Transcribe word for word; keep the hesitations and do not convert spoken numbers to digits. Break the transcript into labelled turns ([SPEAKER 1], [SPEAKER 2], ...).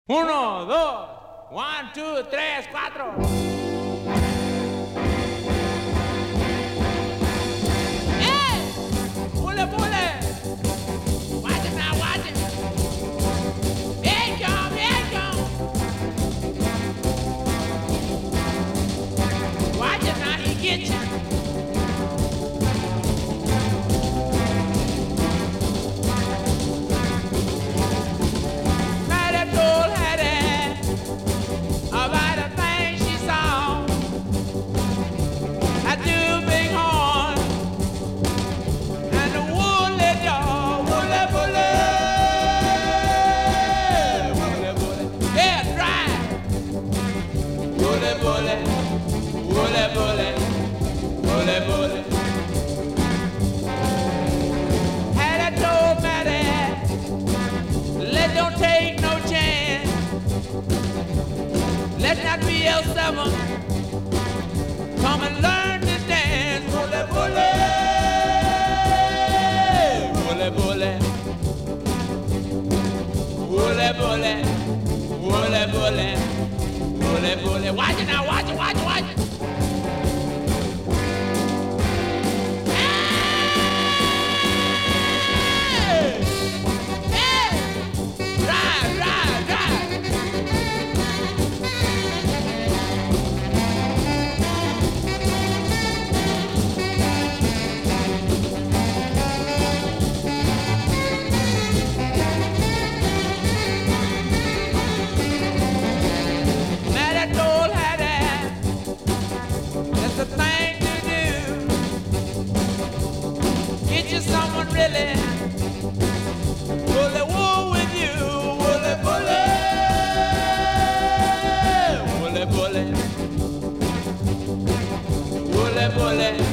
[SPEAKER 1] Uno, dos, one, two, tres, cuatro. ¡Eh! ¡Pule, pule! Watch it now, watch it. Here it come, here it come. Watch it now, he get you. Let's not be L seven. Come and learn to dance. Bully, bully. Bully, bully. Bully, bully. Bully, bully. Bully, bully. Watch it now, watch it, watch it, watch it. The thing to do. Get you someone really bully wool with you. Bully, bully. Bully, bully. Bully, bully.